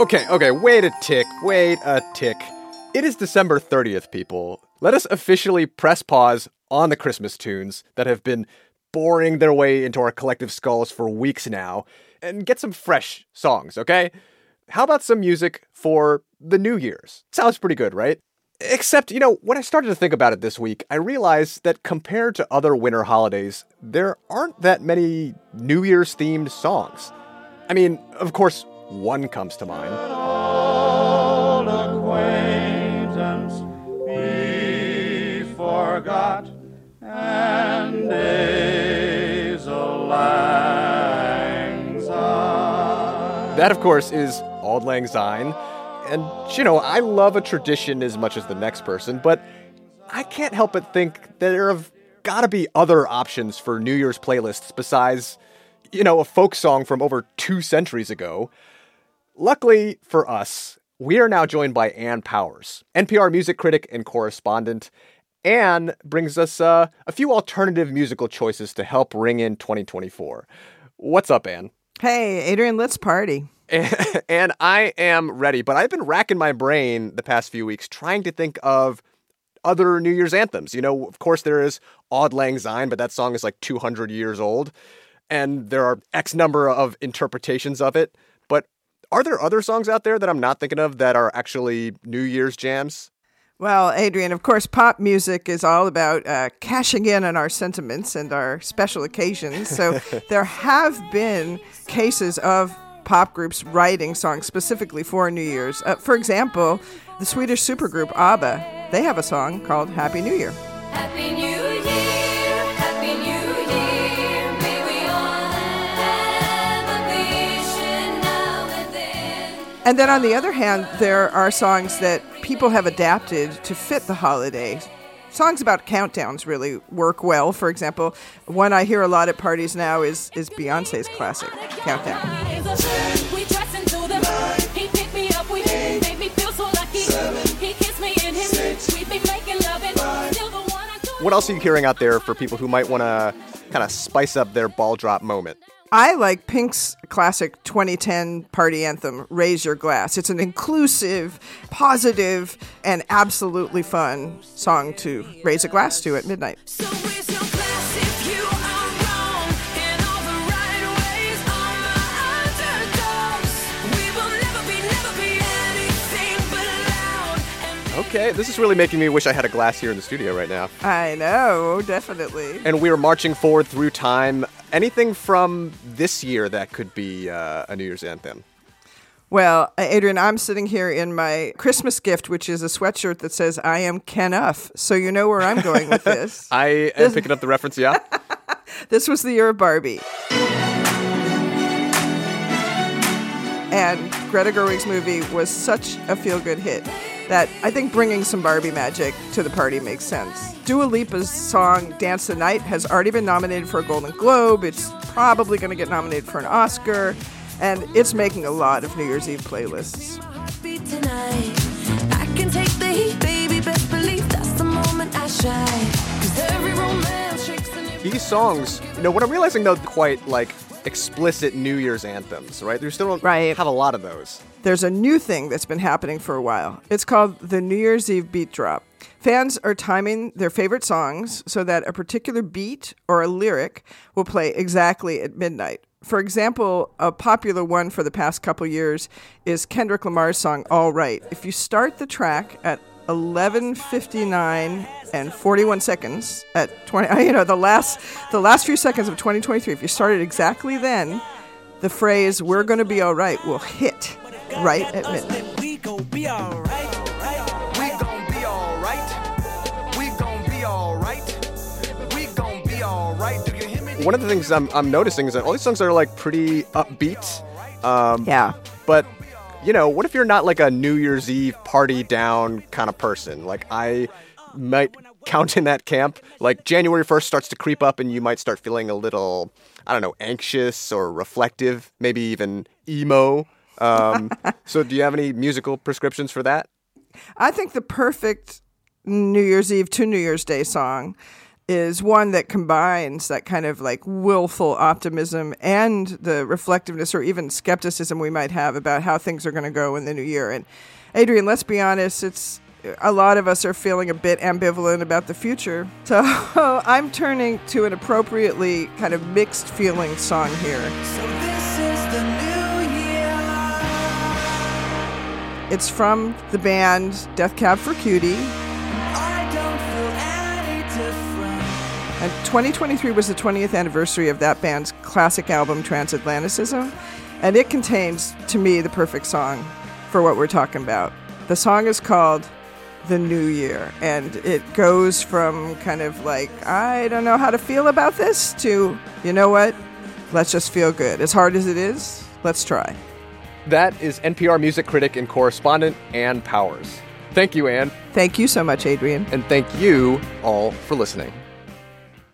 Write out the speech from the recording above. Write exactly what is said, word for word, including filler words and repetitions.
Okay, okay, wait a tick, wait a tick. It is December thirtieth, people. Let us officially press pause on the Christmas tunes that have been boring their way into our collective skulls for weeks now, and get some fresh songs, okay? How about some music for the New Year's? Sounds pretty good, right? Except, you know, when I started to think about it this week, I realized that compared to other winter holidays, there aren't that many New Year's themed songs. I mean, of course, one comes to mind. Old acquaintance be forgot, and days of lang syne. That, of course, is Auld Lang Syne. And, you know, I love a tradition as much as the next person, but I can't help but think that there have got to be other options for New Year's playlists besides, you know, a folk song from over two centuries ago. Luckily for us, we are now joined by Ann Powers, N P R music critic and correspondent. Ann brings us uh, a few alternative musical choices to help ring in twenty twenty-four. What's up, Ann? Hey, Adrian, let's party. And, and I am ready, but I've been racking my brain the past few weeks trying to think of other New Year's anthems. You know, of course, there is Auld Lang Syne, but that song is like two hundred years old, and there are X number of interpretations of it. But are there other songs out there that I'm not thinking of that are actually New Year's jams? Well, Adrian, of course, pop music is all about uh, cashing in on our sentiments and our special occasions. So there have been cases of pop groups writing songs specifically for New Year's. Uh, for example, the Swedish supergroup ABBA, they have a song called Happy New Year. Happy New Year, Happy New Year, may we all have a vision now and then. And then on the other hand, there are songs that people have adapted to fit the holiday. Songs about countdowns really work well. For example, one I hear a lot at parties now is, is Beyonce's classic, Countdown. We dress into them. He picked me up, we made me feel so lucky. He kissed me in him. We be making love and still the one I told. What else are you hearing out there for people who might want to kind of spice up their ball drop moment? I like Pink's classic twenty ten party anthem, Raise Your Glass. It's an inclusive, positive, and absolutely fun song to raise a glass to at midnight. So raise your glass if you are wrong in all the right ways. All my underdogs. We will never be, never be anything but loud. And Okay, this is really making me wish I had a glass here in the studio right now. I know, definitely. And we are marching forward through time. Anything from this year that could be uh, a New Year's anthem? Well, Adrian, I'm sitting here in my Christmas gift, which is a sweatshirt that says, I am Ken-uff. So you know where I'm going with this. I am picking up the reference, yeah. This was the year of Barbie. And Greta Gerwig's movie was such a feel-good hit that I think bringing some Barbie magic to the party makes sense. Dua Lipa's song Dance the Night has already been nominated for a Golden Globe. It's probably going to get nominated for an Oscar. And it's making a lot of New Year's Eve playlists. beat tonight. I can take the heat, baby. Best believe that's the moment I shine. 'Cause every romance shakes and it These songs, you know, what I'm realizing, though, quite like explicit New Year's anthems, right? There still don't Right. have a lot of those. There's a new thing that's been happening for a while. It's called the New Year's Eve beat drop. Fans are timing their favorite songs so that a particular beat or a lyric will play exactly at midnight. For example, a popular one for the past couple years is Kendrick Lamar's song All Right. If you start the track at eleven fifty-nine and forty-one seconds at twenty, you know, the last the last few seconds of twenty twenty-three, if you started exactly then, the phrase "We're gonna be all right" will hit right at midnight. We gon' be alright. We gon' be alright. We gon' be alright. We gon' be alright. Do you hear me? One of the things I'm, I'm noticing is that all these songs are like pretty upbeat. Um, Yeah. But, you know, what if you're not like a New Year's Eve party down kind of person? Like, I might count in that camp. Like, January first starts to creep up and you might start feeling a little, I don't know, anxious or reflective, maybe even emo. Um, so do you have any musical prescriptions for that? I think the perfect New Year's Eve to New Year's Day song is one that combines that kind of like willful optimism and the reflectiveness or even skepticism we might have about how things are going to go in the new year. And Adrian, let's be honest, it's a lot of us are feeling a bit ambivalent about the future. So I'm turning to an appropriately kind of mixed feeling song here. So this is the new year. It's from the band Death Cab for Cutie. I don't feel any different. And twenty twenty-three was the twentieth anniversary of that band's classic album, Transatlanticism. And it contains, to me, the perfect song for what we're talking about. The song is called The New Year, and it goes from kind of like, I don't know how to feel about this, to, you know what, let's just feel good. As hard as it is, let's try. That is N P R music critic and correspondent Ann Powers. Thank you, Ann. Thank you so much, Adrian. And thank you all for listening.